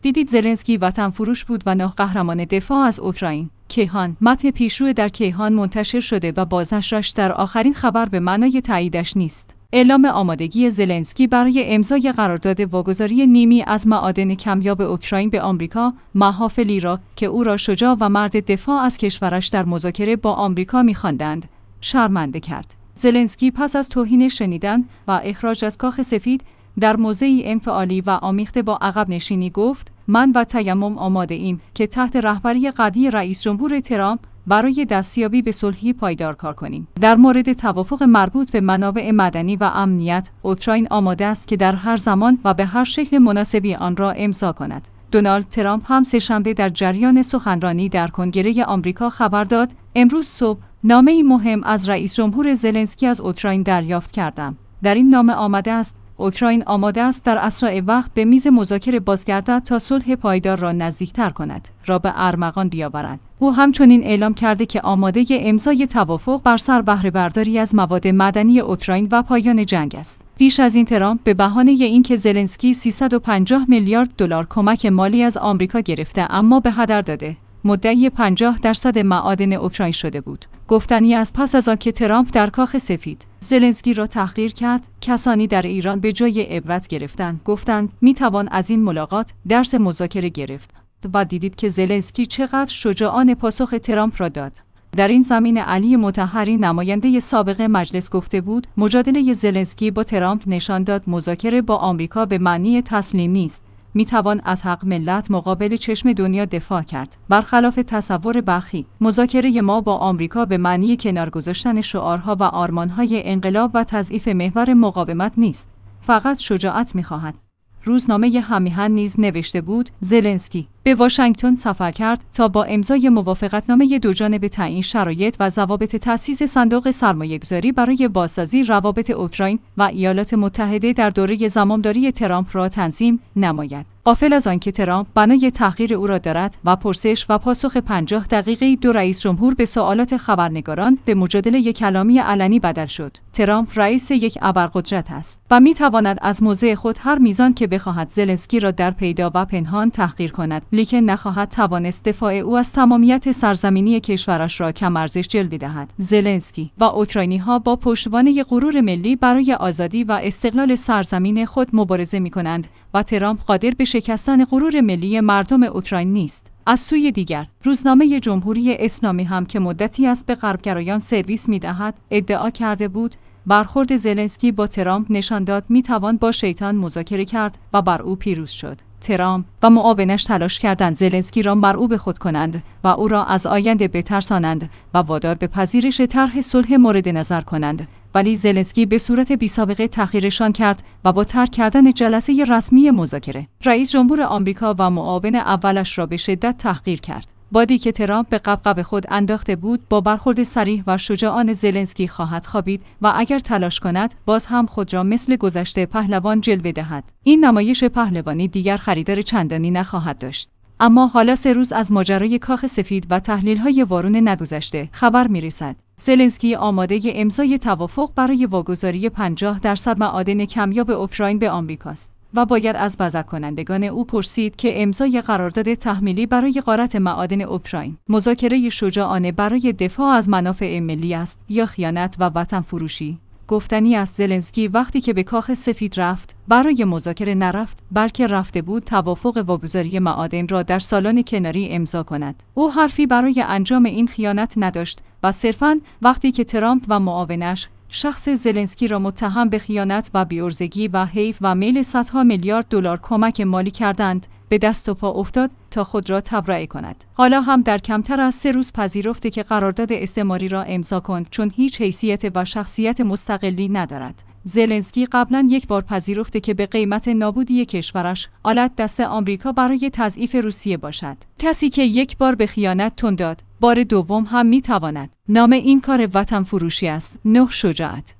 دیدید زلنسکی وطن فروش بود و نه قهرمان دفاع از اوکراین. کیهان، متن پیشرو در کیهان منتشر شده و بازنشرش در آخرین خبر به معنای تاییدش نیست. اعلام آمادگی زلنسکی برای امضای قرارداد واگذاری نیمی از معادن کمیاب اوکراین به آمریکا، محافلی را که او را شجاع و مرد دفاع از کشورش در مذاکره با آمریکا می‌خواندند، شرمنده کرد. زلنسکی پس از توهین شنیدن و اخراج از کاخ سفید در موضعی انفعالی و آمیخته با عقب نشینی گفت: من و تیمم آماده ایم که تحت رهبری قوی رئیس جمهور ترامپ برای دستیابی به صلحی پایدار کار کنیم. در مورد توافق مربوط به منابع معدنی و امنیت، اوکراین آماده است که در هر زمان و به هر شکل مناسبی آن را امضا کند. دونالد ترامپ هم سه‌شنبه در جریان سخنرانی در کنگره آمریکا خبر داد: امروز صبح نامه‌ای مهم از رئیس جمهور زلنسکی از اوکراین دریافت کردم. در این نامه آمده است اوکراین آماده است در اسرع وقت به میز مذاکره بازگردد تا صلح پایدار را نزدیکتر کند، را به ارمغان بیاورد. او همچنین اعلام کرده که آماده امضای توافق بر سر بهره برداری از مواد معدنی اوکراین و پایان جنگ است. پیش از این ترامپ به بهانه اینکه زلنسکی 350 میلیارد دلار کمک مالی از آمریکا گرفته اما به هدر داده، مدعی 50% معادن اوکراین شده بود. گفتنی از پس از آنکه ترامپ در کاخ سفید زلنسکی را تحقیر کرد، کسانی در ایران به جای عبرت گرفتند. گفتند میتوان از این ملاقات درس مذاکره گرفت. و دیدید که زلنسکی چقدر شجاعانه پاسخ ترامپ را داد. در این زمینه علی مطهری نماینده سابق مجلس گفته بود: مجادله زلنسکی با ترامپ نشان داد مذاکره با آمریکا به معنی تسلیم نیست. میتوان از حق ملت مقابل چشم دنیا دفاع کرد. برخلاف تصور برخی، مذاکره ما با آمریکا به معنی کنار گذاشتن شعارها و آرمانهای انقلاب و تضعیف محور مقاومت نیست. فقط شجاعت میخواهد. روزنامه همیهن نیز نوشته بود: زلنسکی به واشنگتن سفر کرد تا با امضای موافقتنامه دوجانبه تعیین شرایط و ضوابط تأسیس صندوق سرمایه‌گذاری برای بازسازی روابط اوکراین و ایالات متحده در دوره زمامداری ترامپ را تنظیم نماید. غافل از آنکه ترامپ بنای تحقیر او را دارد و پرسش و پاسخ 50 دقیقه‌ای دو رئیس جمهور به سوالات خبرنگاران به مجادله کلامی علنی بدل شد. ترامپ رئیس یک ابرقدرت است و می‌تواند از موضع خود هر میزان که بخواهد زلنسکی را در پیدا و پنهان تحقیر کند، لیکن نخواهد توانست دفاع او از تمامیت سرزمینی کشورش را کم ارزش جلوه دهد. زلنسکی و اوکراینی‌ها با پشتوانه غرور ملی برای آزادی و استقلال سرزمین خود مبارزه می‌کنند و ترامپ قادر به شکستن غرور ملی مردم اوکراین نیست. از سوی دیگر، روزنامه جمهوری اسلامی هم که مدتی است به غربگرایان سرویس می‌دهد، ادعا کرده بود برخورد زلنسکی با ترامپ نشان داد می‌توان با شیطان مذاکره کرد و بر او پیروز شد. ترامپ و معاونش تلاش کردند زلنسکی را مرعوب خود کنند و او را از آینده بترسانند و وادار به پذیرش طرح صلح مورد نظر کنند، ولی زلنسکی به صورت بی‌سابقه تحقیرشان کرد و با ترک کردن جلسه رسمی مذاکره، رئیس جمهور آمریکا و معاون اولش را به شدت تحقیر کرد. بادی که ترامپ به قبقب خود انداخته بود با برخورد صریح و شجاعانه زلنسکی خواهد خوابید و اگر تلاش کند باز هم خود را مثل گذشته پهلوان جلوه دهد. این نمایش پهلوانی دیگر خریدار چندانی نخواهد داشت. اما حالا 3 روز از ماجرای کاخ سفید و تحلیل‌های وارون نگذشته خبر می‌رسد. زلنسکی آماده امضای توافق برای واگذاری 50% معادن کمیاب اوکراین به آمریکاست و باید از بزک کنندگان او پرسید که امضای قرارداد تحمیلی برای غارت معادن اوکراین مذاکره شجاعانه برای دفاع از منافع ملی است یا خیانت و وطن فروشی. گفتنی از زلنسکی وقتی که به کاخ سفید رفت، برای مذاکره نرفت، بلکه رفته بود توافق واگذاری معادن را در سالن کناری امضا کند. او حرفی برای انجام این خیانت نداشت و صرفاً وقتی که ترامپ و معاونش شخص زلنسکی را متهم به خیانت و بی‌عرضگی و حیف و میل صدها میلیارد دلار کمک مالی کردند، به دست و پا افتاد تا خود را تبرئه کند. حالا هم در کمتر از 3 روز پذیرفته که قرارداد استعماری را امضا کند چون هیچ حیثیت و شخصیت مستقلی ندارد. زلنسکی قبلا یک بار پذیرفته که به قیمت نابودی کشورش آلت دست آمریکا برای تضعیف روسیه باشد. کسی که یک بار به خیانت تن داد، بار دوم هم میتواند. نام این کار وطن فروشی است، نه شجاعت.